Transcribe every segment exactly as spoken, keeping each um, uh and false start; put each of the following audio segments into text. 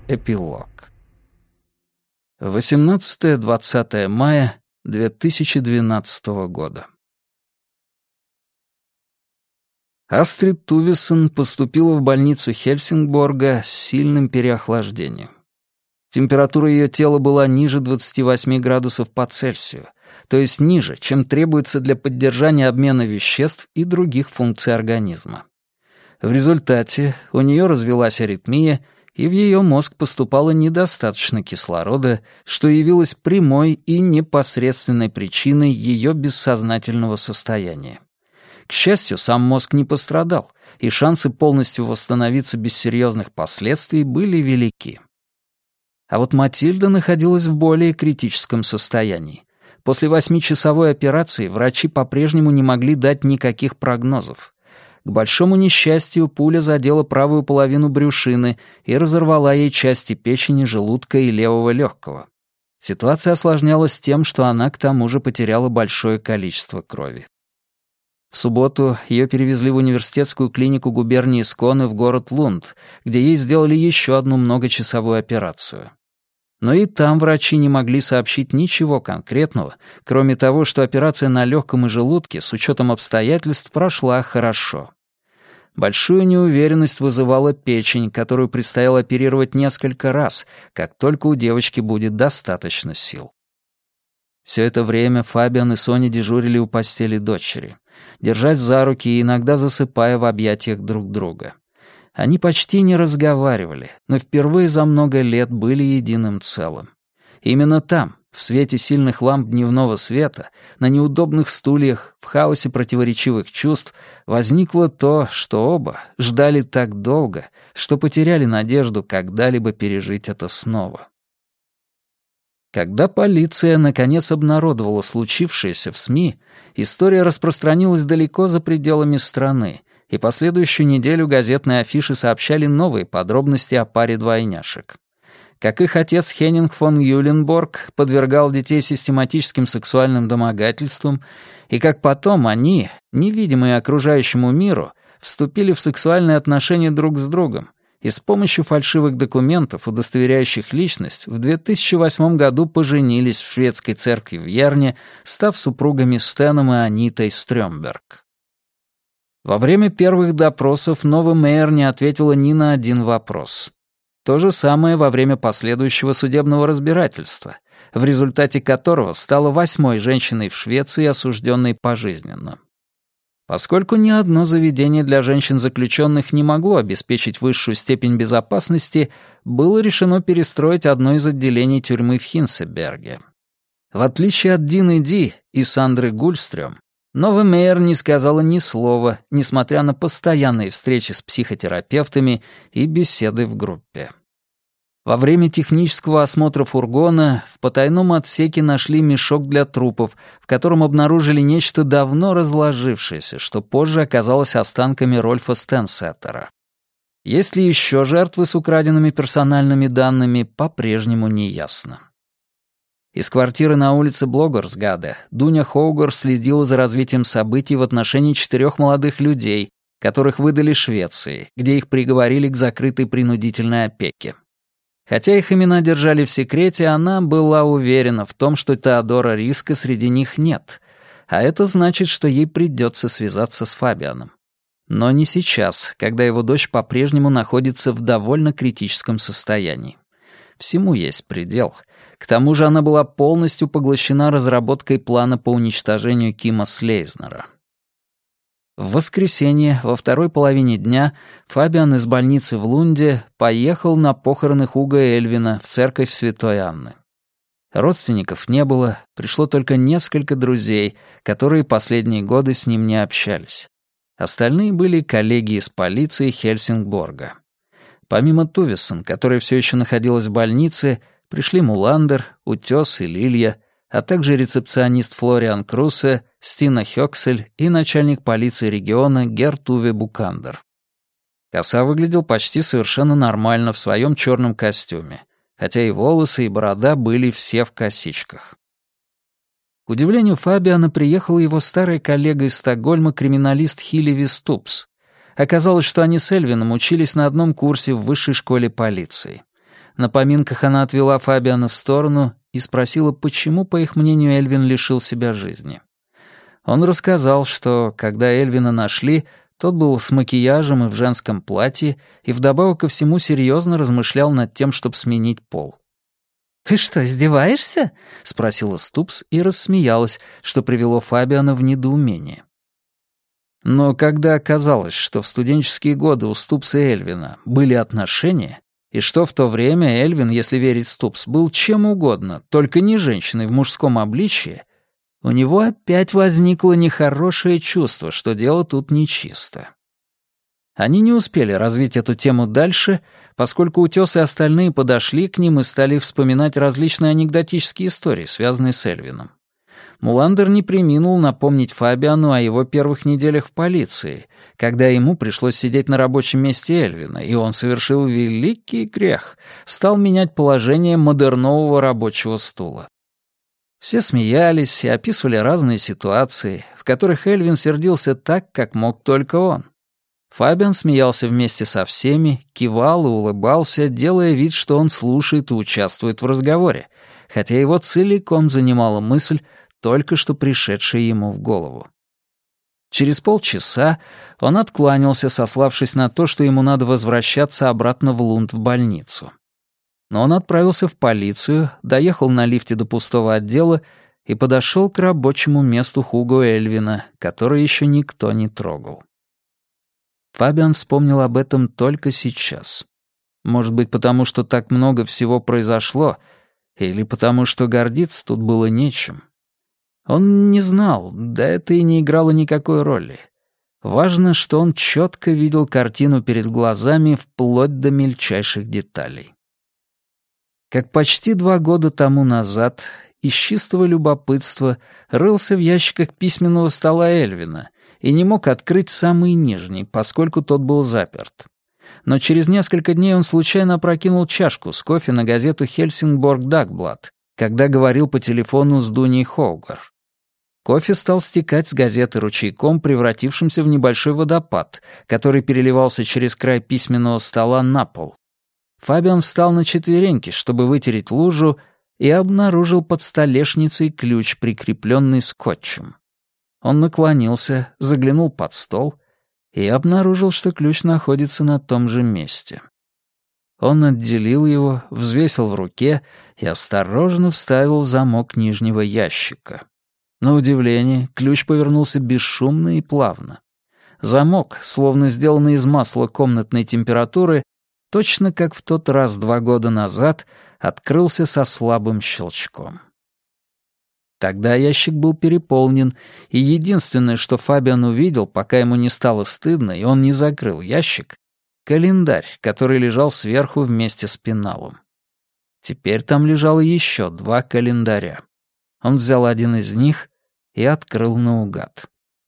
Эпилог. восемнадцатое-двадцатое мая две тысячи двенадцатого года. Астрид Тувессон поступила в больницу Хельсингборга с сильным переохлаждением. Температура ее тела была ниже двадцати восьми градусов по Цельсию, то есть ниже, чем требуется для поддержания обмена веществ и других функций организма. В результате у нее развилась аритмия, и в ее мозг поступало недостаточно кислорода, что явилось прямой и непосредственной причиной ее бессознательного состояния. К счастью, сам мозг не пострадал, и шансы полностью восстановиться без серьезных последствий были велики. А вот Матильда находилась в более критическом состоянии. После восьмичасовой операции врачи по-прежнему не могли дать никаких прогнозов. К большому несчастью, пуля задела правую половину брюшины и разорвала ей части печени, желудка и левого легкого. Ситуация осложнялась тем, что она к тому же потеряла большое количество крови. В субботу ее перевезли в университетскую клинику губернии Сконе в город Лунд, где ей сделали еще одну многочасовую операцию. Но и там врачи не могли сообщить ничего конкретного, кроме того, что операция на легком и желудке с учетом обстоятельств прошла хорошо. Большую неуверенность вызывала печень, которую предстояло оперировать несколько раз, как только у девочки будет достаточно сил. Все это время Фабиан и Соня дежурили у постели дочери, держась за руки и иногда засыпая в объятиях друг друга. Они почти не разговаривали, но впервые за много лет были единым целым. Именно там, в свете сильных ламп дневного света, на неудобных стульях, в хаосе противоречивых чувств, возникло то, что оба ждали так долго, что потеряли надежду когда-либо пережить это снова. Когда полиция наконец обнародовала случившееся в СМИ, история распространилась далеко за пределами страны, и последующую неделю газетные афиши сообщали новые подробности о паре двойняшек. Как их отец Хеннинг фон Юленборг подвергал детей систематическим сексуальным домогательствам, и как потом они, невидимые окружающему миру, вступили в сексуальные отношения друг с другом и с помощью фальшивых документов, удостоверяющих личность, в две тысячи восьмом году поженились в шведской церкви в Ярне, став супругами Стэном и Анитой Стрёмберг. Во время первых допросов Нова Мейер не ответила ни на один вопрос. То же самое во время последующего судебного разбирательства, в результате которого стала восьмой женщиной в Швеции, осужденной пожизненно. Поскольку ни одно заведение для женщин-заключенных не могло обеспечить высшую степень безопасности, было решено перестроить одно из отделений тюрьмы в Хинсеберге. В отличие от Дины Ди и Сандры Гульстрём, Нова Мейер не сказала ни слова, несмотря на постоянные встречи с психотерапевтами и беседы в группе. Во время технического осмотра фургона в потайном отсеке нашли мешок для трупов, в котором обнаружили нечто давно разложившееся, что позже оказалось останками Рольфа Стенсеттера. Есть ли еще жертвы с украденными персональными данными, по-прежнему не ясно. Из квартиры на улице Блогорсгаде Дуня Хоугар следила за развитием событий в отношении четырех молодых людей, которых выдали Швеции, где их приговорили к закрытой принудительной опеке. Хотя их имена держали в секрете, она была уверена в том, что Теодора Риска среди них нет, а это значит, что ей придется связаться с Фабианом. Но не сейчас, когда его дочь по-прежнему находится в довольно критическом состоянии. Всему есть предел. К тому же она была полностью поглощена разработкой плана по уничтожению Кима Слейзнера. В воскресенье, во второй половине дня, Фабиан из больницы в Лунде поехал на похороны Хуга Эльвина в церковь Святой Анны. Родственников не было, пришло только несколько друзей, которые последние годы с ним не общались. Остальные были коллеги из полиции Хельсингборга. Помимо Тувессон, которая все еще находилась в больнице, пришли Муландер, Утес и Лилья, а также рецепционист Флориан Крусе, Стина Хёксель и начальник полиции региона Герт Уве Букандер. Коса выглядел почти совершенно нормально в своем черном костюме, хотя и волосы, и борода были все в косичках. К удивлению Фабиана приехал его старый коллега из Стокгольма, криминалист Хилеви Ступс. Оказалось, что они с Эльвином учились на одном курсе в высшей школе полиции. На поминках она отвела Фабиана в сторону и спросила, почему, по их мнению, Эльвин лишил себя жизни. Он рассказал, что, когда Эльвина нашли, тот был с макияжем и в женском платье, и вдобавок ко всему серьезно размышлял над тем, чтобы сменить пол. «Ты что, издеваешься?» — спросила Ступс и рассмеялась, что привело Фабиана в недоумение. Но когда оказалось, что в студенческие годы у Ступс и Эльвина были отношения, и что в то время Эльвин, если верить Ступс, был чем угодно, только не женщиной в мужском обличье, у него опять возникло нехорошее чувство, что дело тут нечисто. Они не успели развить эту тему дальше, поскольку Утёс и остальные подошли к ним и стали вспоминать различные анекдотические истории, связанные с Эльвином. Муландер не преминул напомнить Фабиану о его первых неделях в полиции, когда ему пришлось сидеть на рабочем месте Эльвина, и он совершил великий грех, стал менять положение модернового рабочего стула. Все смеялись и описывали разные ситуации, в которых Эльвин сердился так, как мог только он. Фабиан смеялся вместе со всеми, кивал и улыбался, делая вид, что он слушает и участвует в разговоре, хотя его целиком занимала мысль, только что пришедшая ему в голову. Через полчаса он откланялся, сославшись на то, что ему надо возвращаться обратно в Лунд в больницу. Но он отправился в полицию, доехал на лифте до пустого отдела и подошел к рабочему месту Хуго Эльвина, который еще никто не трогал. Фабиан вспомнил об этом только сейчас. Может быть, потому что так много всего произошло, или потому что гордиться тут было нечем. Он не знал, да это и не играло никакой роли. Важно, что он четко видел картину перед глазами вплоть до мельчайших деталей. Как почти два года тому назад, из чистого любопытства рылся в ящиках письменного стола Эльвина и не мог открыть самый нижний, поскольку тот был заперт. Но через несколько дней он случайно опрокинул чашку с кофе на газету «Хельсингборг Дагблат», когда говорил по телефону с Дуней Хоугар. Кофе стал стекать с газеты ручейком, превратившимся в небольшой водопад, который переливался через край письменного стола на пол. Фабиан встал на четвереньки, чтобы вытереть лужу, и обнаружил под столешницей ключ, прикрепленный скотчем. Он наклонился, заглянул под стол и обнаружил, что ключ находится на том же месте. Он отделил его, взвесил в руке и осторожно вставил в замок нижнего ящика. На удивление, ключ повернулся бесшумно и плавно. Замок, словно сделанный из масла комнатной температуры, точно как в тот раз два года назад, открылся со слабым щелчком. Тогда ящик был переполнен, и единственное, что Фабиан увидел, пока ему не стало стыдно, и он не закрыл ящик, — календарь, который лежал сверху вместе с пеналом. Теперь там лежало еще два календаря. Он взял один из них и открыл наугад.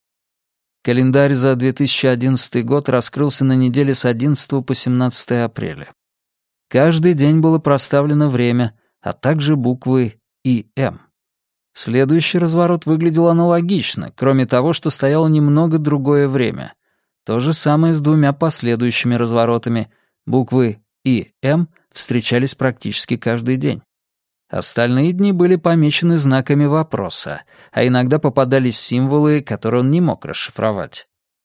Календарь за две тысячи одиннадцатый год раскрылся на неделе с одиннадцатого по семнадцатое апреля. Каждый день было проставлено время, а также буквы И М. Следующий разворот выглядел аналогично, кроме того, что стояло немного другое время. То же самое с двумя последующими разворотами. Буквы И М встречались практически каждый день. Остальные дни были помечены знаками вопроса, а иногда попадались символы, которые он не мог расшифровать.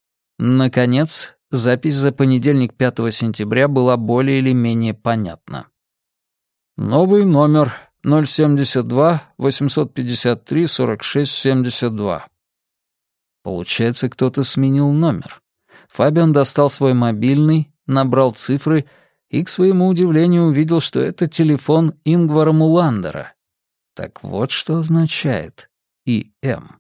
Наконец, запись за понедельник пятого сентября была более или менее понятна. Новый номер ноль семьдесят два восемьсот пятьдесят три сорок шесть семьдесят два. Получается, кто-то сменил номер. Фабиан достал свой мобильный, набрал цифры и, к своему удивлению, увидел, что это телефон Ингвара Муландера. Так вот что означает И М.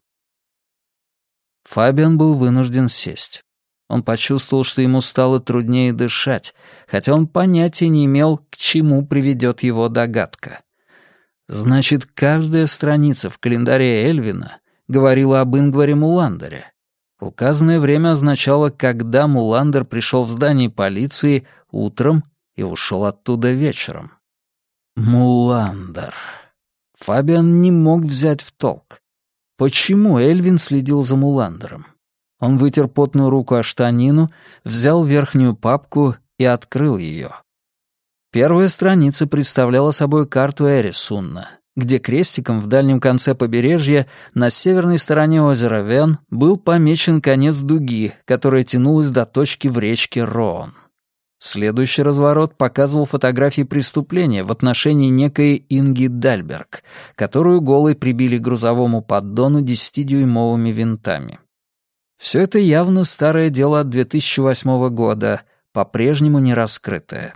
Фабиан был вынужден сесть. Он почувствовал, что ему стало труднее дышать, хотя он понятия не имел, к чему приведет его догадка. Значит, каждая страница в календаре Эльвина говорила об Ингваре Муландере. Указанное время означало, когда Муландер пришел в здание полиции утром и ушел оттуда вечером. Муландер. Фабиан не мог взять в толк. Почему Эльвин следил за Муландером? Он вытер потную руку о штанину, взял верхнюю папку и открыл ее. Первая страница представляла собой карту Эрисунна, где крестиком в дальнем конце побережья на северной стороне озера Вен был помечен конец дуги, которая тянулась до точки в речке Роон. Следующий разворот показывал фотографии преступления в отношении некой Инги Дальберг, которую голой прибили к грузовому поддону десятидюймовыми винтами. Все это явно старое дело от две тысячи восьмого года, по-прежнему не раскрытое.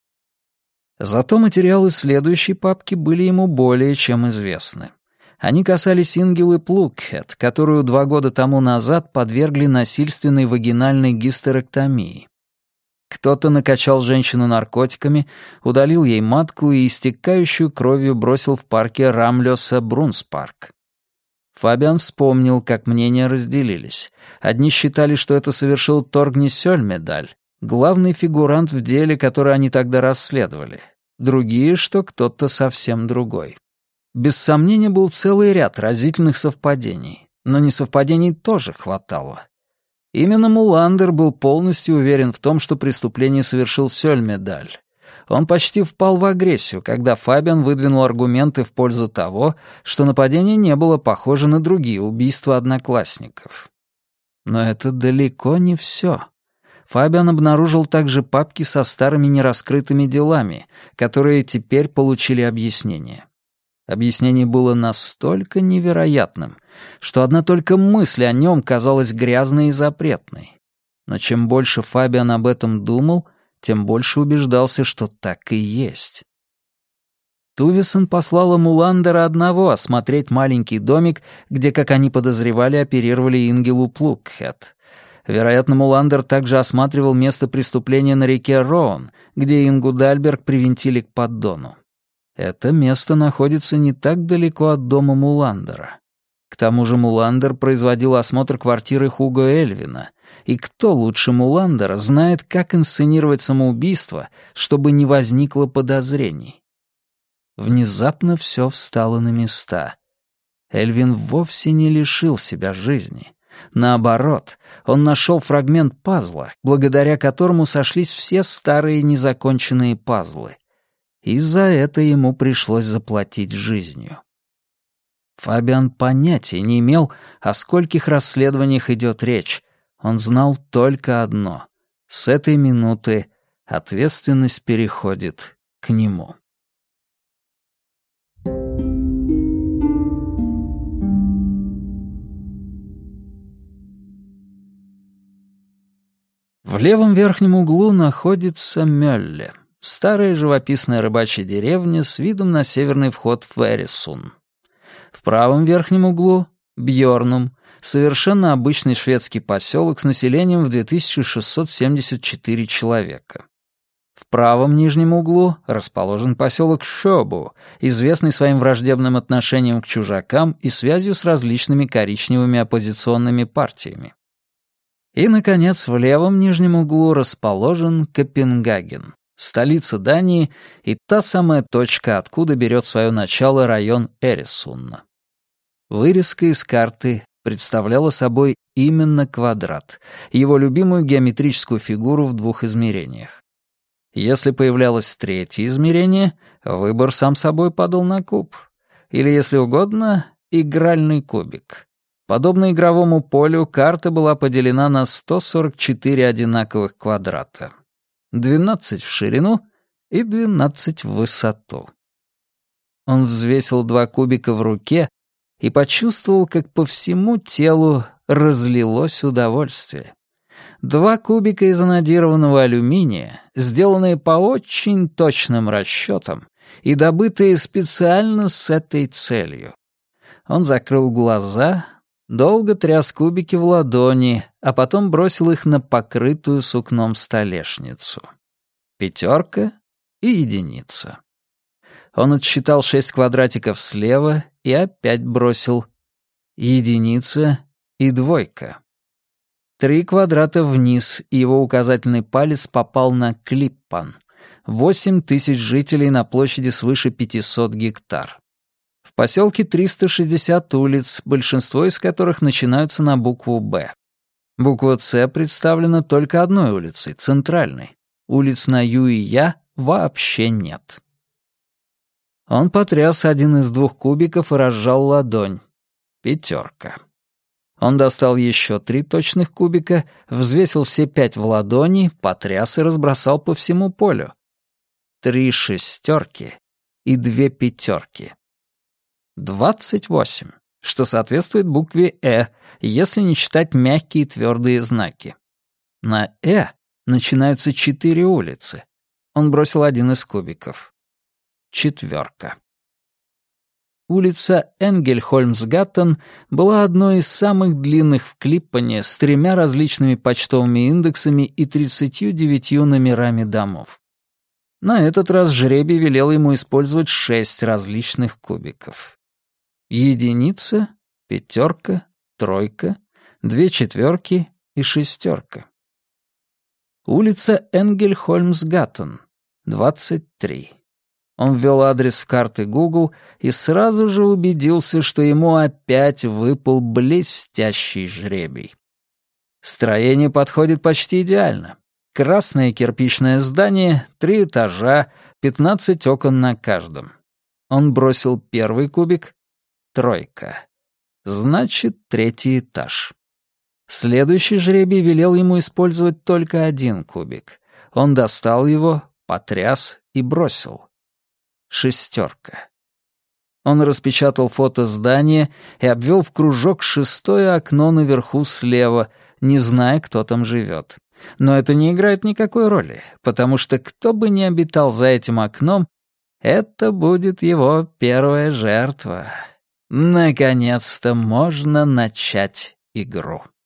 Зато материалы следующей папки были ему более чем известны. Они касались Ингелы Плукхед, которую два года тому назад подвергли насильственной вагинальной гистерэктомии. Кто-то накачал женщину наркотиками, удалил ей матку и истекающую кровью бросил в парке Рамлёса Брунспарк. Фабиан вспомнил, как мнения разделились. Одни считали, что это совершил Торгни Сёльмедаль, главный фигурант в деле, которое они тогда расследовали. Другие, что кто-то совсем другой. Без сомнения, был целый ряд разительных совпадений, но несовпадений тоже хватало. Именно Муландер был полностью уверен в том, что преступление совершил Сёльмедаль. Он почти впал в агрессию, когда Фабиан выдвинул аргументы в пользу того, что нападение не было похоже на другие убийства одноклассников. Но это далеко не все. Фабиан обнаружил также папки со старыми нераскрытыми делами, которые теперь получили объяснение. Объяснение было настолько невероятным, что одна только мысль о нем казалась грязной и запретной. Но чем больше Фабиан об этом думал, тем больше убеждался, что так и есть. Тувисон послала Муландера одного осмотреть маленький домик, где, как они подозревали, оперировали Ингелу Плукхед. Вероятно, Муландер также осматривал место преступления на реке Роон, где Ингу Дальберг привинтили к поддону. Это место находится не так далеко от дома Муландера. К тому же Муландер производил осмотр квартиры Хуго Эльвина, и кто лучше Муландера знает, как инсценировать самоубийство, чтобы не возникло подозрений. Внезапно все встало на места. Эльвин вовсе не лишил себя жизни. Наоборот, он нашел фрагмент пазла, благодаря которому сошлись все старые незаконченные пазлы. И за это ему пришлось заплатить жизнью. Фабиан понятия не имел, о скольких расследованиях идет речь. Он знал только одно. С этой минуты ответственность переходит к нему. В левом верхнем углу находится Мёлле, старая живописная рыбачья деревня с видом на северный вход в Эрисун. В правом верхнем углу — Бьорнум, совершенно обычный шведский поселок с населением в две тысячи шестьсот семьдесят четыре человека. В правом нижнем углу расположен поселок Шёбу, известный своим враждебным отношением к чужакам и связью с различными коричневыми оппозиционными партиями. И, наконец, в левом нижнем углу расположен Копенгаген, столица Дании и та самая точка, откуда берет свое начало район Эрисунна. Вырезка из карты представляла собой именно квадрат, его любимую геометрическую фигуру в двух измерениях. Если появлялось третье измерение, выбор сам собой падал на куб. Или, если угодно, игральный кубик. Подобно игровому полю, карта была поделена на сто сорок четыре одинаковых квадрата. двенадцать в ширину и двенадцать в высоту. Он взвесил два кубика в руке и почувствовал, как по всему телу разлилось удовольствие. Два кубика из анодированного алюминия, сделанные по очень точным расчетам и добытые специально с этой целью. Он закрыл глаза, долго тряс кубики в ладони, а потом бросил их на покрытую сукном столешницу. Пятерка и единица. Он отсчитал шесть квадратиков слева и опять бросил. Единица и двойка. Три квадрата вниз, и его указательный палец попал на Клиппан. Восемь тысяч жителей на площади свыше пятисот гектар. В поселке триста шестьдесят улиц, большинство из которых начинаются на букву «Б». Буква «С» представлена только одной улицей, центральной. Улиц на Ю и Я вообще нет. Он потряс один из двух кубиков и разжал ладонь. Пятерка. Он достал еще три точных кубика, взвесил все пять в ладони, потряс и разбросал по всему полю. Три шестерки и две пятерки. Двадцать восемь, что соответствует букве «Э», если не считать мягкие твердые знаки. На «Э» начинаются четыре улицы. Он бросил один из кубиков. Четверка. Улица Энгельхольмсгаттен была одной из самых длинных в Клиппане с тремя различными почтовыми индексами и тридцатью девятью номерами домов. На этот раз жребий велел ему использовать шесть различных кубиков. Единица, пятерка, тройка, две четверки и шестерка. Улица Энгельхольмсгаттен, двадцать три. Он ввел адрес в карты Google и сразу же убедился, что ему опять выпал блестящий жребий. Строение подходит почти идеально. Красное кирпичное здание, три этажа, пятнадцать окон на каждом. Он бросил первый кубик — тройка. Значит, третий этаж. Следующий жребий велел ему использовать только один кубик. Он достал его, потряс и бросил. Шестерка. Он распечатал фото здания и обвел в кружок шестое окно наверху слева, не зная, кто там живет. Но это не играет никакой роли, потому что кто бы ни обитал за этим окном, это будет его первая жертва. Наконец-то можно начать игру.